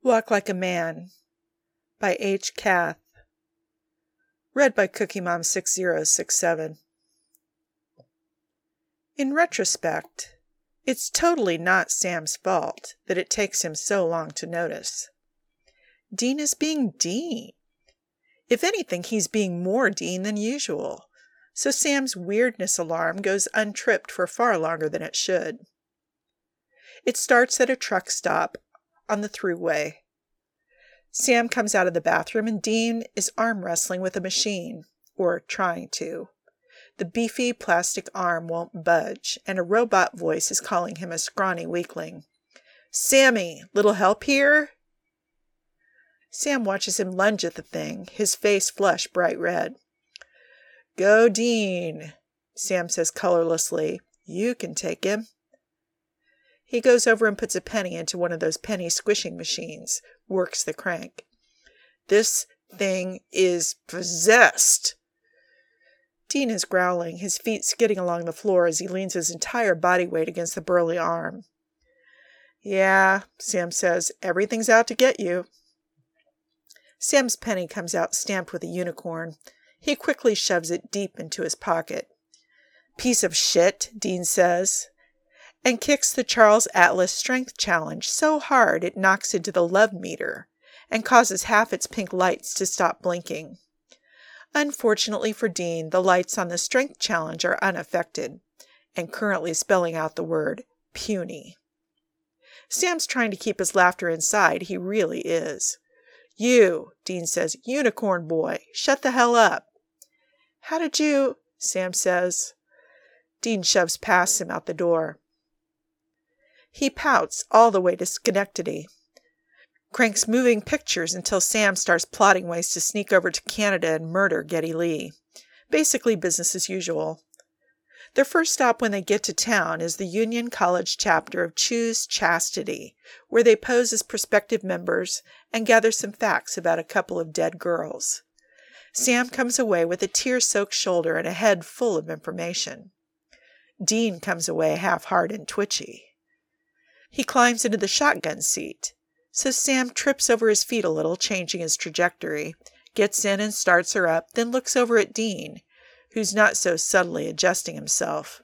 Walk Like a Man by H. Cath. Read by Cookie Mom 6067. In retrospect, it's totally not Sam's fault that it takes him so long to notice. Dean is being Dean. If anything, he's being more Dean than usual, so Sam's weirdness alarm goes untripped for far longer than it should. It starts at a truck stop on the thruway. Sam comes out of the bathroom and Dean is arm wrestling with a machine, or trying to. The beefy plastic arm won't budge, and a robot voice is calling him a scrawny weakling. "Sammy, little help here?" Sam watches him lunge at the thing, his face flush bright red. "Go, Dean," Sam says colorlessly. "You can take him." He goes over and puts a penny into one of those penny squishing machines, works the crank. "This thing is possessed." Dean is growling, his feet skidding along the floor as he leans his entire body weight against the burly arm. "Yeah," Sam says, "everything's out to get you." Sam's penny comes out stamped with a unicorn. He quickly shoves it deep into his pocket. "Piece of shit," Dean says, and kicks the Charles Atlas Strength Challenge so hard it knocks into the love meter and causes half its pink lights to stop blinking. Unfortunately for Dean, the lights on the Strength Challenge are unaffected and currently spelling out the word puny. Sam's trying to keep his laughter inside. He really is. "You," Dean says, "unicorn boy, shut the hell up." "How did you?" Sam says. Dean shoves past him out the door. He pouts all the way to Schenectady. Cranks moving pictures until Sam starts plotting ways to sneak over to Canada and murder Geddy Lee. Basically business as usual. Their first stop when they get to town is the Union College chapter of Choose Chastity, where they pose as prospective members and gather some facts about a couple of dead girls. Sam comes away with a tear-soaked shoulder and a head full of information. Dean comes away half-hard and twitchy. He climbs into the shotgun seat, so Sam trips over his feet a little, changing his trajectory, gets in and starts her up, then looks over at Dean, who's not so subtly adjusting himself.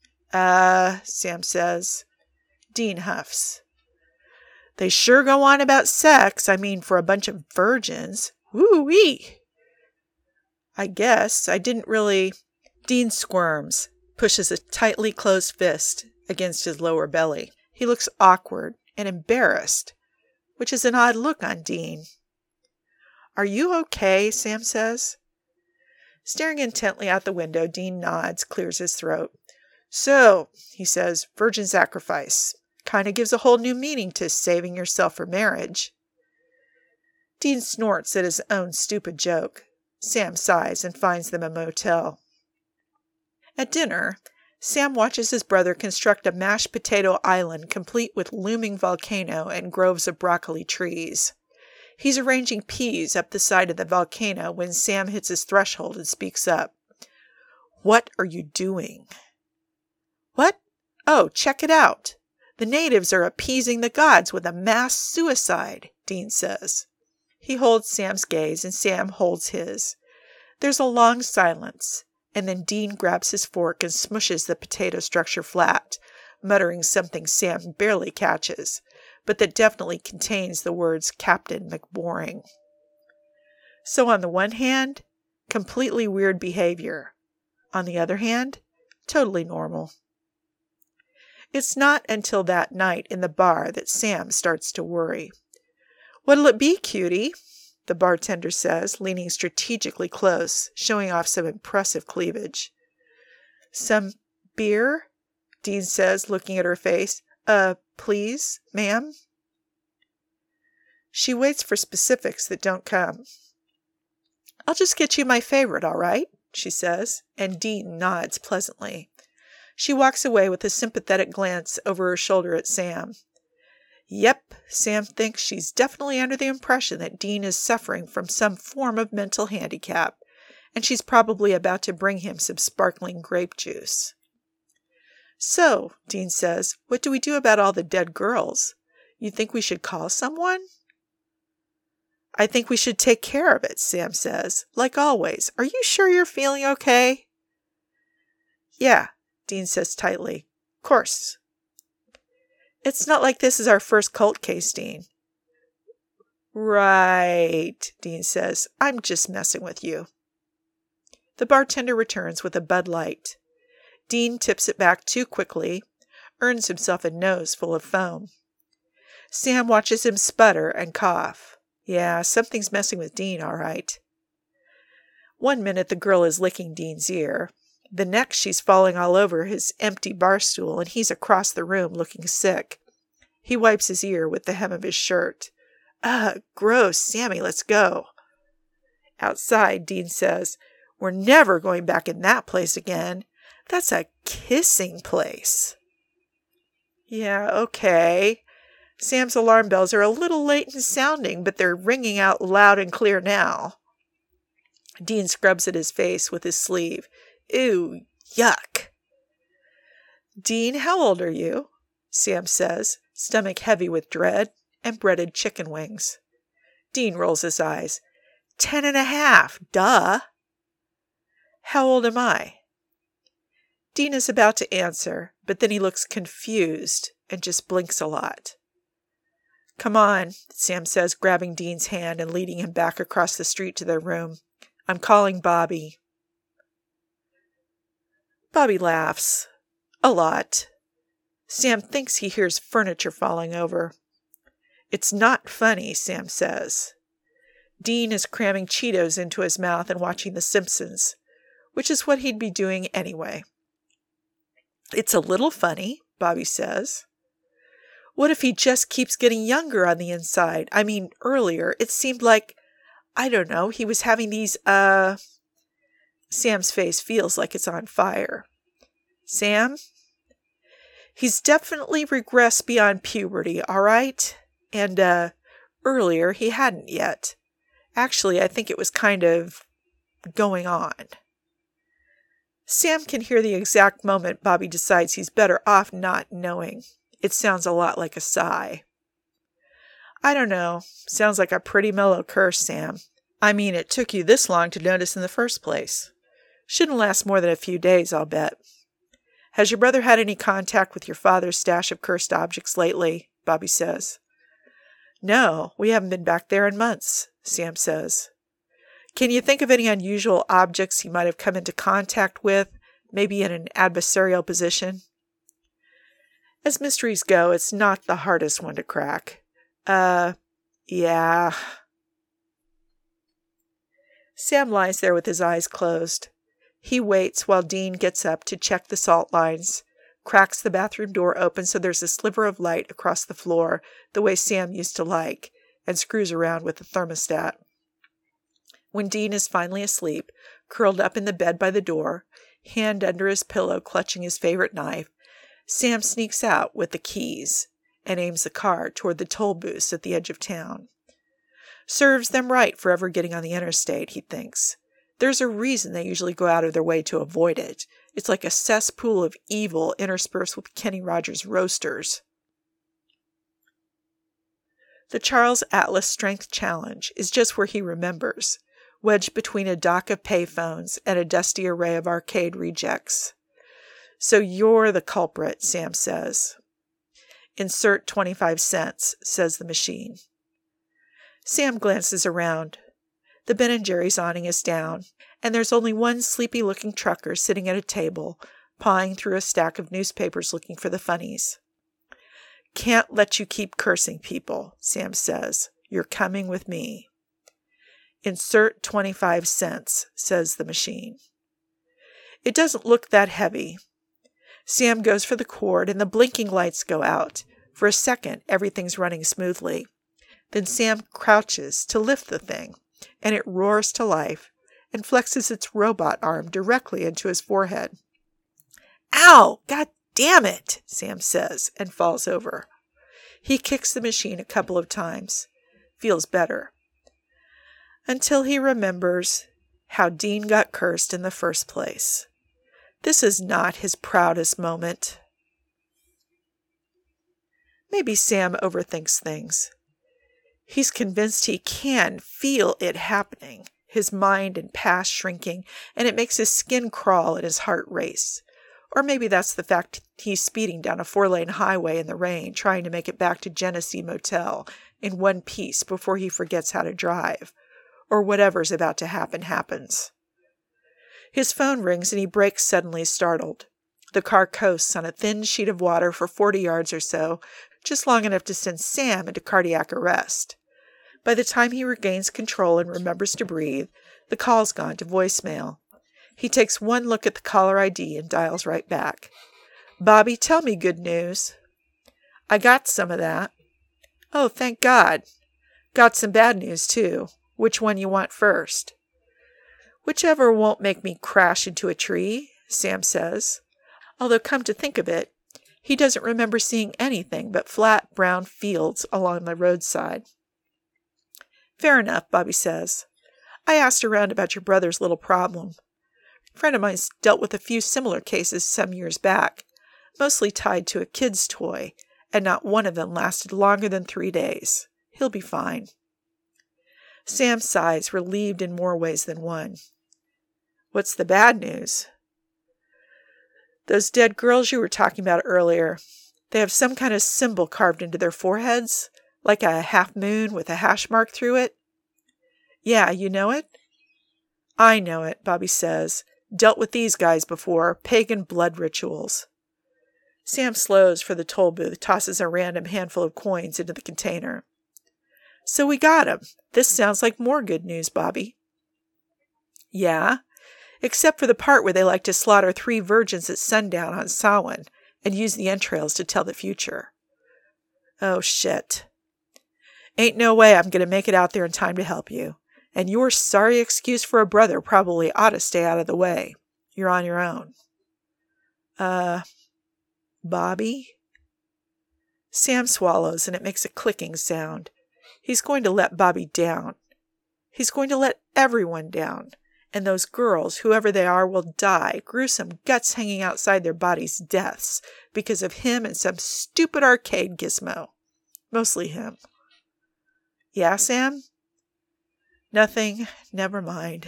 Sam says. Dean huffs. "They sure go on about sex, for a bunch of virgins. Woo-wee!" "I guess I didn't really—" Dean squirms, pushes a tightly closed fist against his lower belly. He looks awkward and embarrassed, which is an odd look on Dean. "Are you okay?" Sam says. Staring intently out the window, Dean nods, clears his throat. "So," he says, "virgin sacrifice. Kind of gives a whole new meaning to saving yourself for marriage." Dean snorts at his own stupid joke. Sam sighs and finds them a motel. At dinner, Sam watches his brother construct a mashed potato island complete with looming volcano and groves of broccoli trees. He's arranging peas up the side of the volcano when Sam hits his threshold and speaks up. "What are you doing?" "What? Oh, check it out. The natives are appeasing the gods with a mass suicide," Dean says. He holds Sam's gaze and Sam holds his. There's a long silence, and then Dean grabs his fork and smushes the potato structure flat, muttering something Sam barely catches, but that definitely contains the words Captain McBoring. So on the one hand, completely weird behavior. On the other hand, totally normal. It's not until that night in the bar that Sam starts to worry. "What'll it be, cutie?" the bartender says, leaning strategically close, showing off some impressive cleavage. "Some beer?" Dean says, looking at her face. Please, ma'am?" She waits for specifics that don't come. "I'll just get you my favorite, all right?" she says, and Dean nods pleasantly. She walks away with a sympathetic glance over her shoulder at Sam. Yep, Sam thinks she's definitely under the impression that Dean is suffering from some form of mental handicap, and she's probably about to bring him some sparkling grape juice. "So," Dean says, "what do we do about all the dead girls? You think we should call someone?" I think we should take care of it, Sam says, like always. Are you sure you're feeling okay? Yeah, Dean says tightly. Course. It's not like this is our first cult case, Dean. Right, Dean says. I'm just messing with you. The bartender returns with a Bud Light. Dean tips it back too quickly, earns himself a nose full of foam. Sam watches him sputter and cough. Yeah, something's messing with Dean, all right. 1 minute the girl is licking Dean's ear. The next she's falling all over his empty bar stool, and he's across the room looking sick. He wipes his ear with the hem of his shirt. Ugh, gross, Sammy, let's go. Outside, Dean says, We're never going back in that place again. That's a kissing place. Yeah, okay. Sam's alarm bells are a little late in sounding, but they're ringing out loud and clear now. Dean scrubs at his face with his sleeve. Ew, yuck. Dean, how old are you? Sam says, stomach heavy with dread and breaded chicken wings. Dean rolls his eyes. 10.5, duh. How old am I? Dean is about to answer, but then he looks confused and just blinks a lot. Come on, Sam says, grabbing Dean's hand and leading him back across the street to their room. I'm calling Bobby. Bobby laughs. A lot. Sam thinks he hears furniture falling over. It's not funny, Sam says. Dean is cramming Cheetos into his mouth and watching The Simpsons, which is what he'd be doing anyway. It's a little funny, Bobby says. What if he just keeps getting younger on the inside? I mean, earlier it seemed like, I don't know, he was having these, Sam's face feels like it's on fire. Sam? He's definitely regressed beyond puberty, all right? And, earlier he hadn't yet. Actually, I think it was kind of going on. Sam can hear the exact moment Bobby decides he's better off not knowing. It sounds a lot like a sigh. I don't know. Sounds like a pretty mellow curse, Sam. I mean, it took you this long to notice in the first place. Shouldn't last more than a few days, I'll bet. Has your brother had any contact with your father's stash of cursed objects lately? Bobby says. No, we haven't been back there in months, Sam says. Can you think of any unusual objects he might have come into contact with, maybe in an adversarial position? As mysteries go, it's not the hardest one to crack. Yeah. Sam lies there with his eyes closed. He waits while Dean gets up to check the salt lines, cracks the bathroom door open so there's a sliver of light across the floor, the way Sam used to like, and screws around with the thermostat. When Dean is finally asleep, curled up in the bed by the door, hand under his pillow clutching his favorite knife, Sam sneaks out with the keys and aims the car toward the toll booths at the edge of town. Serves them right for ever getting on the interstate, he thinks. There's a reason they usually go out of their way to avoid it. It's like a cesspool of evil interspersed with Kenny Rogers roasters. The Charles Atlas Strength Challenge is just where he remembers, wedged between a dock of payphones and a dusty array of arcade rejects. So you're the culprit, Sam says. Insert 25 cents, says the machine. Sam glances around. The Ben & Jerry's awning is down, and there's only one sleepy-looking trucker sitting at a table, pawing through a stack of newspapers looking for the funnies. Can't let you keep cursing people, Sam says. You're coming with me. Insert 25 cents, says the machine. It doesn't look that heavy. Sam goes for the cord, and the blinking lights go out. For a second, everything's running smoothly. Then Sam crouches to lift the thing, and it roars to life and flexes its robot arm directly into his forehead. Ow! God damn it! Sam says, and falls over. He kicks the machine a couple of times. Feels better. Until he remembers how Dean got cursed in the first place. This is not his proudest moment. Maybe Sam overthinks things. He's convinced he can feel it happening, his mind and past shrinking, and it makes his skin crawl and his heart race. Or maybe that's the fact he's speeding down a 4-lane highway in the rain, trying to make it back to Genesee Motel in one piece before he forgets how to drive. Or whatever's about to happen happens. His phone rings and he breaks suddenly, startled. The car coasts on a thin sheet of water for 40 yards or so, just long enough to send Sam into cardiac arrest. By the time he regains control and remembers to breathe, the call's gone to voicemail. He takes one look at the caller ID and dials right back. "Bobby, tell me good news." "I got some of that." "Oh, thank God. Got some bad news, too. Which one you want first?" "Whichever won't make me crash into a tree," Sam says. Although, come to think of it, he doesn't remember seeing anything but flat, brown fields along the roadside. "Fair enough," Bobby says. "I asked around about your brother's little problem. A friend of mine's dealt with a few similar cases some years back, mostly tied to a kid's toy, and not one of them lasted longer than 3 days. He'll be fine." Sam sighs, relieved in more ways than one. "What's the bad news?" "Those dead girls you were talking about earlier, they have some kind of symbol carved into their foreheads, like a half moon with a hash mark through it." "Yeah, you know it?" "I know it," Bobby says. "Dealt with these guys before, pagan blood rituals." Sam slows for the toll booth, tosses a random handful of coins into the container. "So we got 'em. This sounds like more good news, Bobby." "Yeah, except for the part where they like to slaughter 3 virgins at sundown on Samhain and use the entrails to tell the future." "Oh, shit. Ain't no way I'm going to make it out there in time to help you. And your sorry excuse for a brother probably ought to stay out of the way. You're on your own." Bobby?" Sam swallows, and it makes a clicking sound. He's going to let Bobby down. He's going to let everyone down. And those girls, whoever they are, will die, gruesome guts hanging outside their bodies' deaths, because of him and some stupid arcade gizmo. Mostly him. "Yeah, Sam?" "Nothing. Never mind."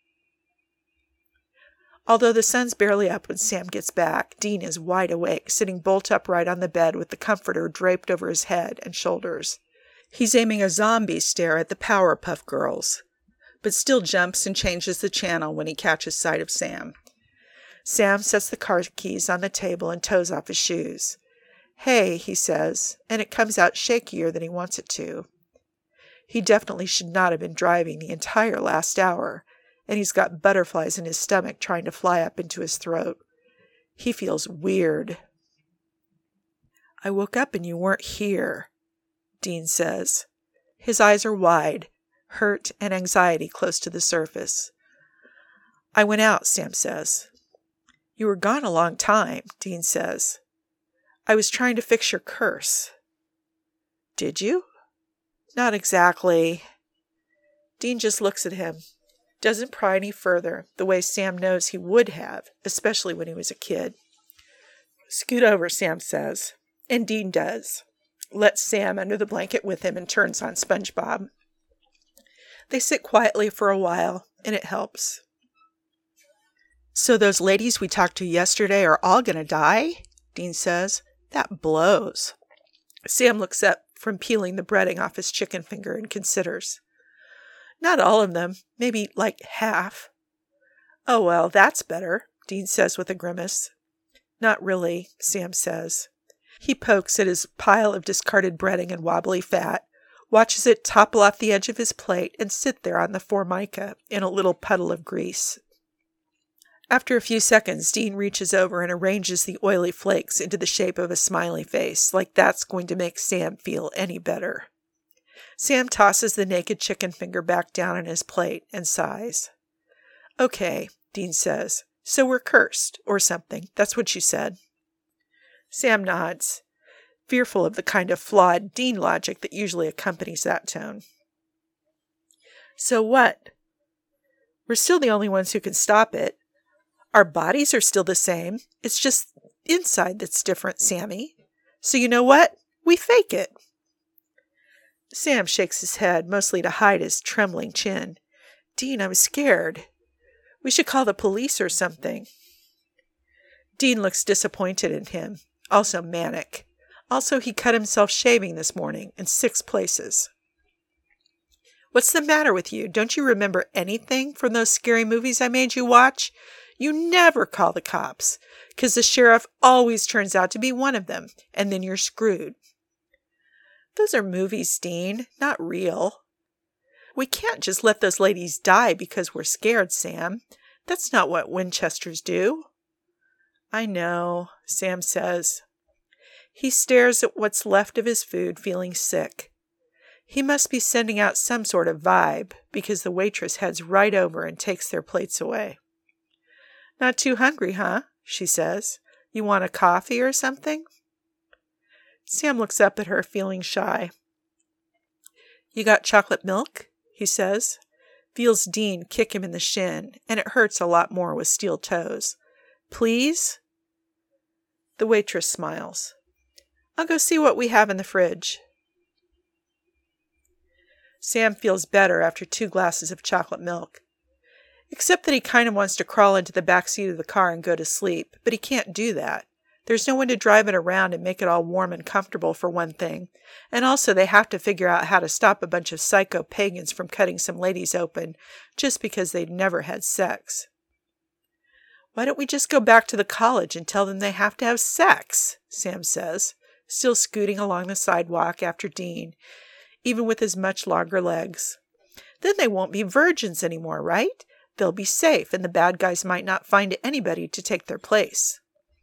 Although the sun's barely up when Sam gets back, Dean is wide awake, sitting bolt upright on the bed with the comforter draped over his head and shoulders. He's aiming a zombie stare at the Powerpuff Girls, but still jumps and changes the channel when he catches sight of Sam. Sam sets the car keys on the table and toes off his shoes. "Hey," he says, and it comes out shakier than he wants it to. He definitely should not have been driving the entire last hour, and he's got butterflies in his stomach trying to fly up into his throat. He feels weird. "I woke up and you weren't here," Dean says. His eyes are wide, hurt and anxiety close to the surface. "I went out," Sam says. "You were gone a long time," Dean says. "I was trying to fix your curse." "Did you?" "Not exactly." Dean just looks at him. Doesn't pry any further, the way Sam knows he would have, especially when he was a kid. "Scoot over," Sam says. And Dean does. Lets Sam under the blanket with him and turns on SpongeBob. They sit quietly for a while, and it helps. "So those ladies we talked to yesterday are all going to die?" Dean says. "That blows." Sam looks up from peeling the breading off his chicken finger and considers. "Not all of them. Maybe like half." "Oh, well, that's better," Dean says with a grimace. "Not really," Sam says. He pokes at his pile of discarded breading and wobbly fat, watches it topple off the edge of his plate and sit there on the formica in a little puddle of grease. After a few seconds, Dean reaches over and arranges the oily flakes into the shape of a smiley face, like that's going to make Sam feel any better. Sam tosses the naked chicken finger back down on his plate and sighs. "Okay," Dean says. "So we're cursed, or something. That's what you said." Sam nods, fearful of the kind of flawed Dean logic that usually accompanies that tone. "So what?" "We're still the only ones who can stop it. Our bodies are still the same. It's just inside that's different, Sammy. So you know what? We fake it." Sam shakes his head, mostly to hide his trembling chin. Dean, I'm scared. We should call the police or something. Dean looks disappointed in him, also manic. Also, he cut himself shaving this morning in 6 places. What's the matter with you? Don't you remember anything from those scary movies I made you watch? You never call the cops, 'cause the sheriff always turns out to be one of them, and then you're screwed. Those are movies, Dean, not real. We can't just let those ladies die because we're scared, Sam. That's not what Winchesters do. I know, Sam says. He stares at what's left of his food, feeling sick. He must be sending out some sort of vibe, because the waitress heads right over and takes their plates away. Not too hungry, huh? She says. You want a coffee or something? Sam looks up at her, feeling shy. You got chocolate milk? He says. Feels Dean kick him in the shin, and it hurts a lot more with steel toes. Please? The waitress smiles. I'll go see what we have in the fridge. Sam feels better after 2 glasses of chocolate milk. Except that he kind of wants to crawl into the back seat of the car and go to sleep, but he can't do that. There's no one to drive it around and make it all warm and comfortable, for one thing. And also they have to figure out how to stop a bunch of psycho pagans from cutting some ladies open just because they'd never had sex. Why don't we just go back to the college and tell them they have to have sex? Sam says, still scooting along the sidewalk after Dean, even with his much longer legs. Then they won't be virgins anymore, right? They'll be safe, and the bad guys might not find anybody to take their place.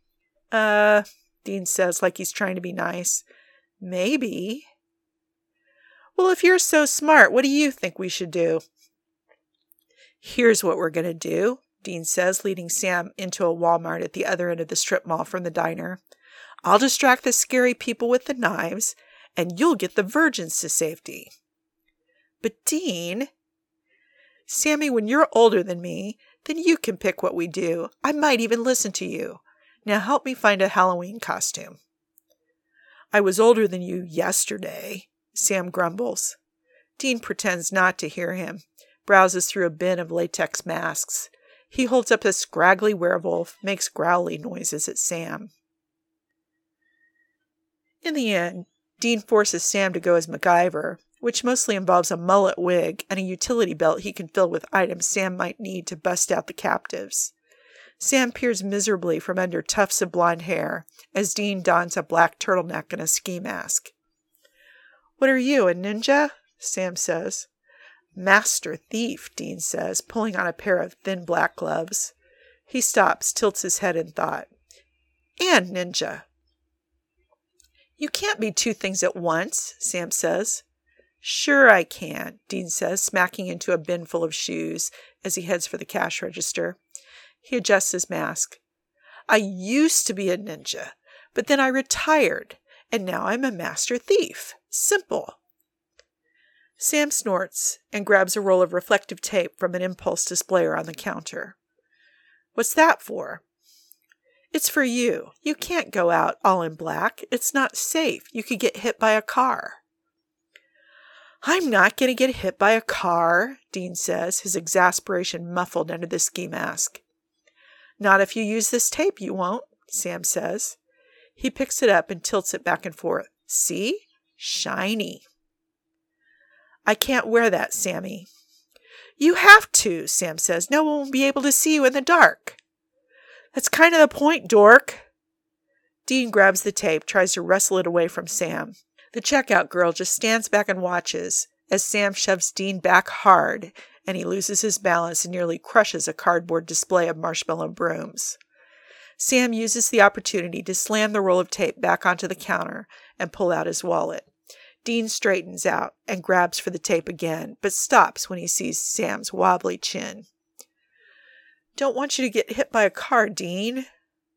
Dean says, like he's trying to be nice. Maybe. Well, if you're so smart, what do you think we should do? Here's what we're going to do, Dean says, leading Sam into a Walmart at the other end of the strip mall from the diner. I'll distract the scary people with the knives, and you'll get the virgins to safety. But Dean... Sammy, when you're older than me, then you can pick what we do. I might even listen to you. Now help me find a Halloween costume. I was older than you yesterday, Sam grumbles. Dean pretends not to hear him, browses through a bin of latex masks. He holds up a scraggly werewolf, makes growly noises at Sam. In the end, Dean forces Sam to go as MacGyver, which mostly involves a mullet wig and a utility belt he can fill with items Sam might need to bust out the captives. Sam peers miserably from under tufts of blonde hair as Dean dons a black turtleneck and a ski mask. What are you, a ninja? Sam says. Master thief, Dean says, pulling on a pair of thin black gloves. He stops, tilts his head in thought. And ninja. You can't be 2 things at once, Sam says. Sure I can, Dean says, smacking into a bin full of shoes as he heads for the cash register. He adjusts his mask. I used to be a ninja, but then I retired, and now I'm a master thief. Simple. Sam snorts and grabs a roll of reflective tape from an impulse displayer on the counter. What's that for? It's for you. You can't go out all in black. It's not safe. You could get hit by a car. I'm not going to get hit by a car, Dean says, his exasperation muffled under the ski mask. Not if you use this tape, you won't, Sam says. He picks it up and tilts it back and forth. See? Shiny. I can't wear that, Sammy. You have to, Sam says. No one will be able to see you in the dark. That's kind of the point, dork. Dean grabs the tape, tries to wrestle it away from Sam. The checkout girl just stands back and watches as Sam shoves Dean back hard, and he loses his balance and nearly crushes a cardboard display of marshmallow brooms. Sam uses the opportunity to slam the roll of tape back onto the counter and pull out his wallet. Dean straightens out and grabs for the tape again, but stops when he sees Sam's wobbly chin. Don't want you to get hit by a car, Dean.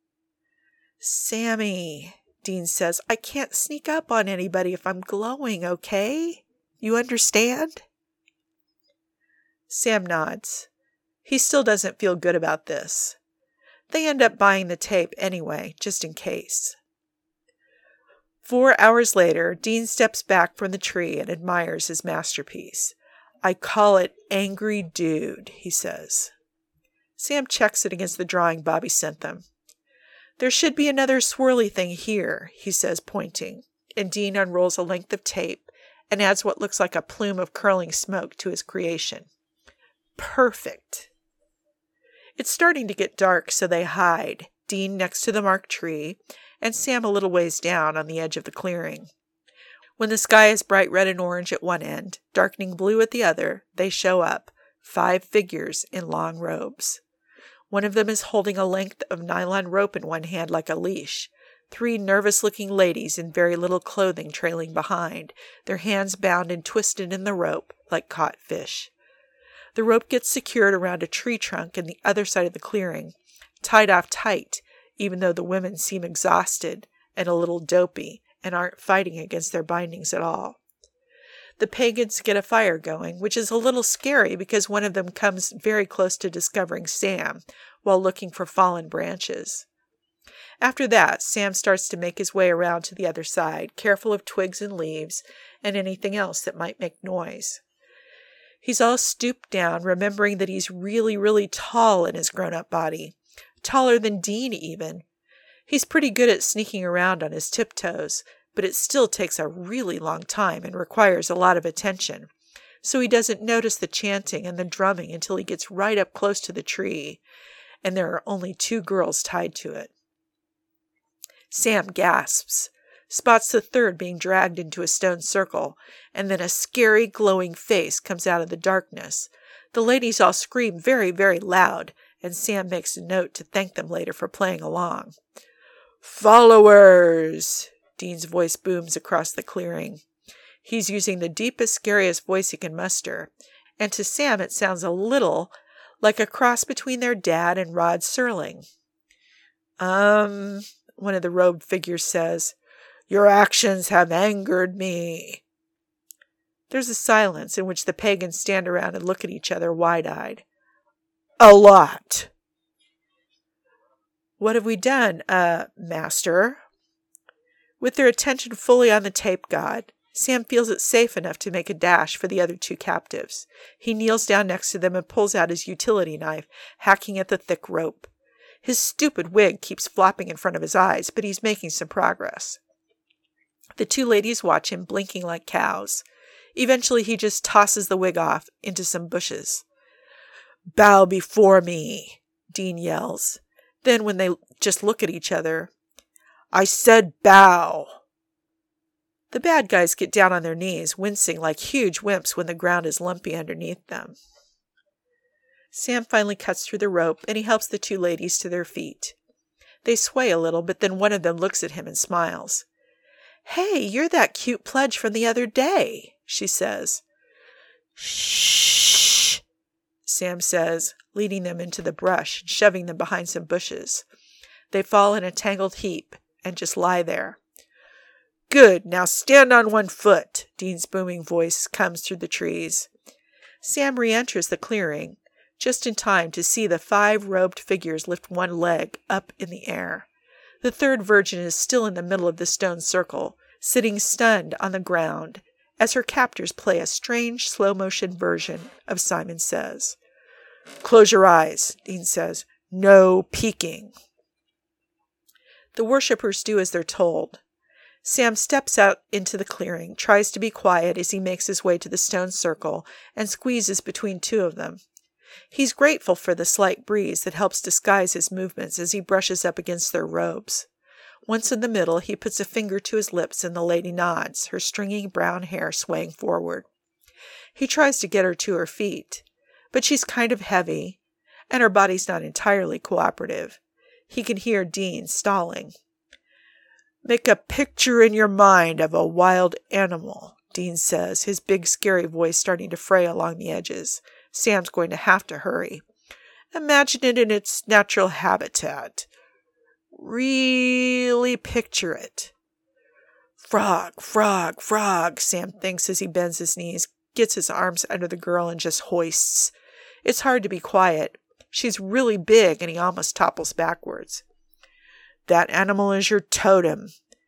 Sammy, Dean says, I can't sneak up on anybody if I'm glowing, okay? You understand? Sam nods. He still doesn't feel good about this. They end up buying the tape anyway, just in case. 4 hours later, Dean steps back from the tree and admires his masterpiece. "I call it Angry Dude," he says. Sam checks it against the drawing Bobby sent them. "There should be another swirly thing here," he says, pointing, and Dean unrolls a length of tape and adds what looks like a plume of curling smoke to his creation. Perfect. It's starting to get dark, so they hide, Dean next to the marked tree, and Sam a little ways down on the edge of the clearing. When the sky is bright red and orange at one end, darkening blue at the other, they show up, 5 figures in long robes. One of them is holding a length of nylon rope in one hand like a leash. 3 nervous-looking ladies in very little clothing trailing behind, their hands bound and twisted in the rope like caught fish. The rope gets secured around a tree trunk in the other side of the clearing, tied off tight, even though the women seem exhausted and a little dopey and aren't fighting against their bindings at all. The pagans get a fire going, which is a little scary because one of them comes very close to discovering Sam while looking for fallen branches. After that, Sam starts to make his way around to the other side, careful of twigs and leaves and anything else that might make noise. He's all stooped down, remembering that he's really, really tall in his grown-up body. Taller than Dean, even. He's pretty good at sneaking around on his tiptoes, but it still takes a really long time and requires a lot of attention, so he doesn't notice the chanting and the drumming until he gets right up close to the tree, and there are only 2 girls tied to it. Sam gasps, spots the third being dragged into a stone circle, and then a scary, glowing face comes out of the darkness. The ladies all scream very, very loud, and Sam makes a note to thank them later for playing along. "Followers!" Dean's voice booms across the clearing. He's using the deepest, scariest voice he can muster, and to Sam it sounds a little like a cross between their dad and Rod Serling. One of the robed figures says, "Your actions have angered me." There's a silence in which the pagans stand around and look at each other wide-eyed. "A lot." "What have we done, master?" With their attention fully on the tape god, Sam feels it safe enough to make a dash for the other 2 captives. He kneels down next to them and pulls out his utility knife, hacking at the thick rope. His stupid wig keeps flopping in front of his eyes, but he's making some progress. The 2 ladies watch him, blinking like cows. Eventually he just tosses the wig off into some bushes. "Bow before me," Dean yells. Then when they just look at each other, "I said bow." The bad guys get down on their knees, wincing like huge wimps when the ground is lumpy underneath them. Sam finally cuts through the rope, and he helps the 2 ladies to their feet. They sway a little, but then one of them looks at him and smiles. "Hey, you're that cute pledge from the other day," she says. "Shh," Sam says, leading them into the brush and shoving them behind some bushes. They fall in a tangled heap and just lie there. "Good, now stand on one foot," Dean's booming voice comes through the trees. Sam re-enters the clearing, just in time to see the 5 robed figures lift one leg up in the air. The third virgin is still in the middle of the stone circle, sitting stunned on the ground, as her captors play a strange slow-motion version of Simon Says. "Close your eyes," Dean says. "No peeking." The worshippers do as they're told. Sam steps out into the clearing, tries to be quiet as he makes his way to the stone circle, and squeezes between 2 of them. He's grateful for the slight breeze that helps disguise his movements as he brushes up against their robes. Once in the middle, he puts a finger to his lips and the lady nods, her stringy brown hair swaying forward. He tries to get her to her feet, but she's kind of heavy, and her body's not entirely cooperative. He can hear Dean stalling. "Make a picture in your mind of a wild animal," Dean says, his big scary voice starting to fray along the edges. Sam's going to have to hurry. "Imagine it in its natural habitat. Really picture it." "Frog, frog, frog," Sam thinks as he bends his knees, gets his arms under the girl, and just hoists. It's hard to be quiet. She's really big, and he almost topples backwards. "That animal is your totem.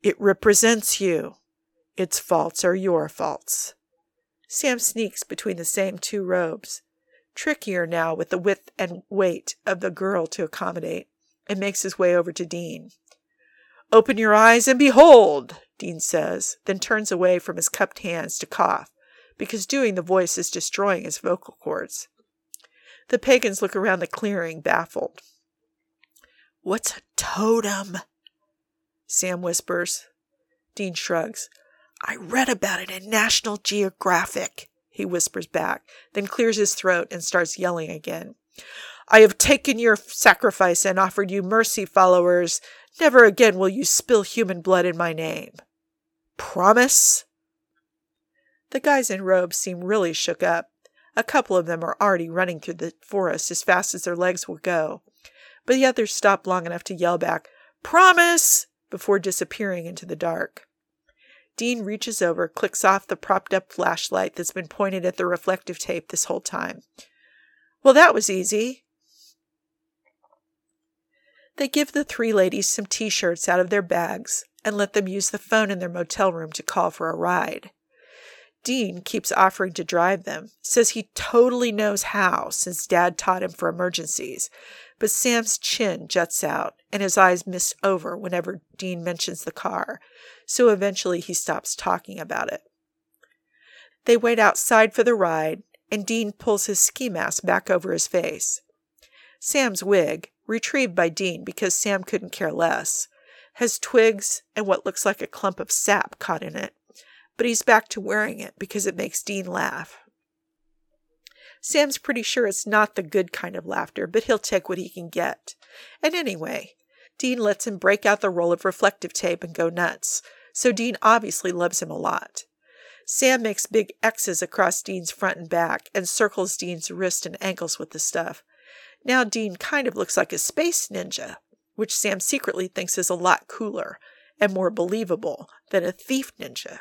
It represents you. Its faults are your faults. Sam sneaks between the same two robes, trickier now with the width and weight of the girl to accommodate, and makes his way over to Dean. Open your eyes and behold, Dean says, then turns away from his cupped hands to cough, because doing the voice is destroying his vocal cords. The pagans look around the clearing, baffled. What's a totem? Sam whispers. Dean shrugs. I read about it in National Geographic, he whispers back, then clears his throat and starts yelling again. I have taken your sacrifice and offered you mercy, followers. Never again will you spill human blood in my name. Promise? The guys in robes seem really shook up. A couple of them are already running through the forest as fast as their legs will go. But the others stop long enough to yell back, Promise! Before disappearing into the dark. Dean reaches over, clicks off the propped-up flashlight that's been pointed at the reflective tape this whole time. Well, that was easy. They give the three ladies some T-shirts out of their bags and let them use the phone in their motel room to call for a ride. Dean keeps offering to drive them, says he totally knows how since Dad taught him for emergencies, but Sam's chin juts out and his eyes mist over whenever Dean mentions the car, so eventually he stops talking about it. They wait outside for the ride, and Dean pulls his ski mask back over his face. Sam's wig, retrieved by Dean because Sam couldn't care less, has twigs and what looks like a clump of sap caught in it, but he's back to wearing it because it makes Dean laugh. Sam's pretty sure it's not the good kind of laughter, but he'll take what he can get. And anyway, Dean lets him break out the roll of reflective tape and go nuts, so Dean obviously loves him a lot. Sam makes big X's across Dean's front and back and circles Dean's wrist and ankles with the stuff. Now Dean kind of looks like a space ninja, which Sam secretly thinks is a lot cooler and more believable than a thief ninja.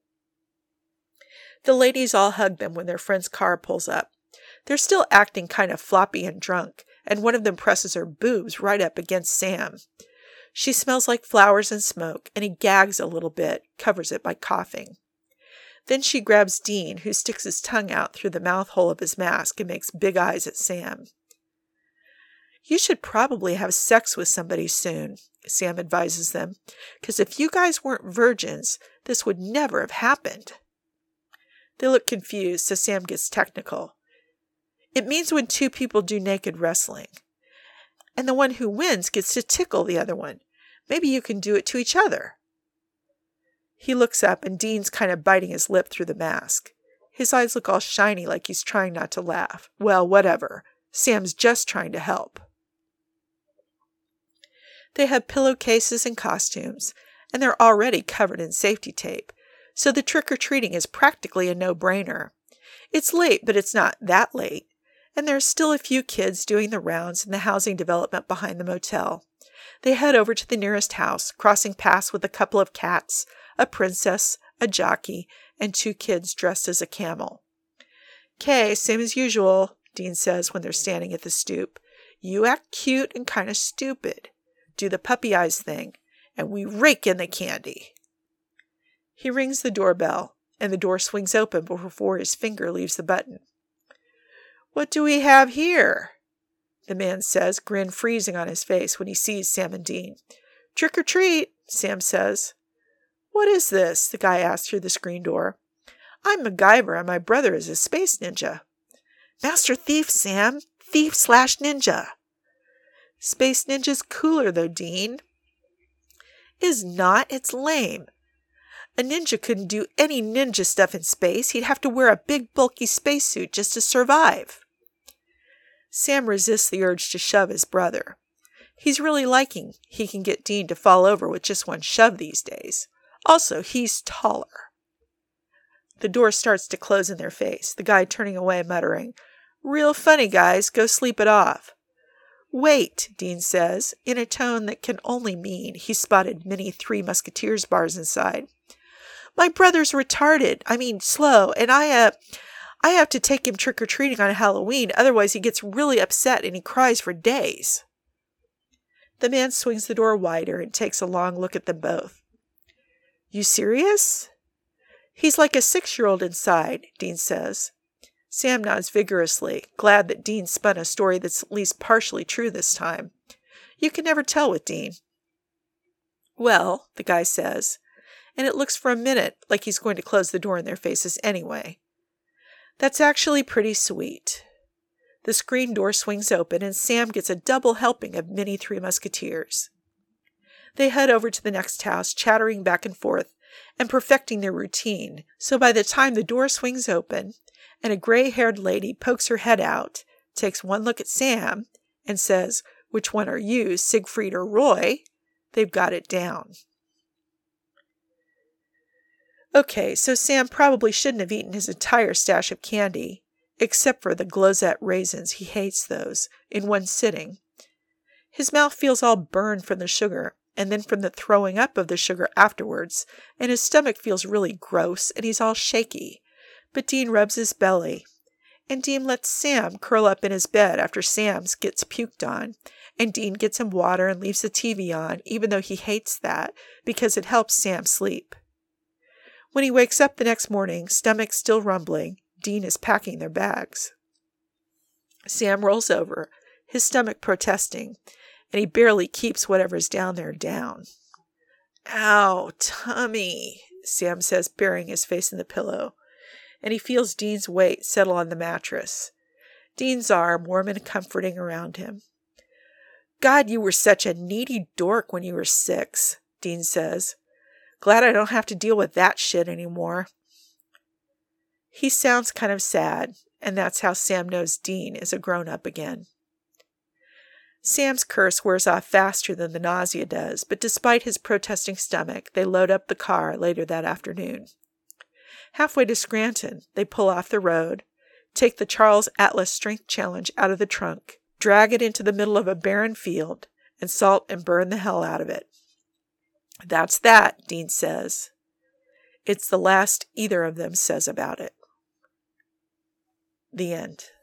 The ladies all hug them when their friend's car pulls up. They're still acting kind of floppy and drunk, and one of them presses her boobs right up against Sam. She smells like flowers and smoke, and he gags a little bit, covers it by coughing. Then she grabs Dean, who sticks his tongue out through the mouth hole of his mask and makes big eyes at Sam. You should probably have sex with somebody soon, Sam advises them, because if you guys weren't virgins, this would never have happened. They look confused, so Sam gets technical. It means when two people do naked wrestling. And the one who wins gets to tickle the other one. Maybe you can do it to each other. He looks up, and Dean's kind of biting his lip through the mask. His eyes look all shiny like he's trying not to laugh. Well, whatever. Sam's just trying to help. They have pillowcases and costumes, and they're already covered in safety tape, so the trick-or-treating is practically a no-brainer. It's late, but it's not that late, and there's still a few kids doing the rounds in the housing development behind the motel. They head over to the nearest house, crossing paths with a couple of cats, a princess, a jockey, and two kids dressed as a camel. "'Kay, same as usual," Dean says when they're standing at the stoop. "You act cute and kind of stupid. Do the puppy eyes thing, and we rake in the candy." He rings the doorbell, and the door swings open before his finger leaves the button. "What do we have here?" the man says, grin freezing on his face when he sees Sam and Dean. "Trick or treat," Sam says. "What is this?" the guy asks through the screen door. "I'm MacGyver, and my brother is a space ninja." "Master Thief, Sam. Thief/ninja. "Space ninja's cooler, though, Dean." "Is not. It's lame. A ninja couldn't do any ninja stuff in space. He'd have to wear a big, bulky spacesuit just to survive." Sam resists the urge to shove his brother. He's really liking he can get Dean to fall over with just one shove these days. Also, he's taller. The door starts to close in their face, the guy turning away, muttering, "Real funny, guys. Go sleep it off." "Wait," Dean says, in a tone that can only mean he spotted many Three Musketeers bars inside. "My brother's retarded. Slow, and I have to take him trick-or-treating on Halloween, otherwise he gets really upset and he cries for days." The man swings the door wider and takes a long look at them both. You serious? He's like a 6-year-old inside, Dean says. Sam nods vigorously, glad that Dean spun a story that's at least partially true this time. You can never tell with Dean. Well, the guy says, and it looks for a minute like he's going to close the door in their faces anyway. That's actually pretty sweet. The screen door swings open and Sam gets a double helping of mini Three Musketeers. They head over to the next house, chattering back and forth and perfecting their routine, so by the time the door swings open and a gray-haired lady pokes her head out, takes one look at Sam, and says, "Which one are you, Siegfried or Roy?" they've got it down. Okay, so Sam probably shouldn't have eaten his entire stash of candy, except for the Glozette raisins, he hates those, in one sitting. His mouth feels all burned from the sugar, and then from the throwing up of the sugar afterwards, and his stomach feels really gross, and he's all shaky. But Dean rubs his belly, and Dean lets Sam curl up in his bed after Sam's gets puked on, and Dean gets him water and leaves the TV on, even though he hates that, because it helps Sam sleep. When he wakes up the next morning, stomach still rumbling, Dean is packing their bags. Sam rolls over, his stomach protesting, and he barely keeps whatever's down there down. "Ow, tummy," Sam says, burying his face in the pillow, and he feels Dean's weight settle on the mattress. Dean's arm warm and comforting around him. "God, you were such a needy dork when you were 6, Dean says. "Glad I don't have to deal with that shit anymore." He sounds kind of sad, and that's how Sam knows Dean is a grown-up again. Sam's curse wears off faster than the nausea does, but despite his protesting stomach, they load up the car later that afternoon. Halfway to Scranton, they pull off the road, take the Charles Atlas Strength Challenge out of the trunk, drag it into the middle of a barren field, and salt and burn the hell out of it. That's that, Dean says. It's the last either of them says about it. The end.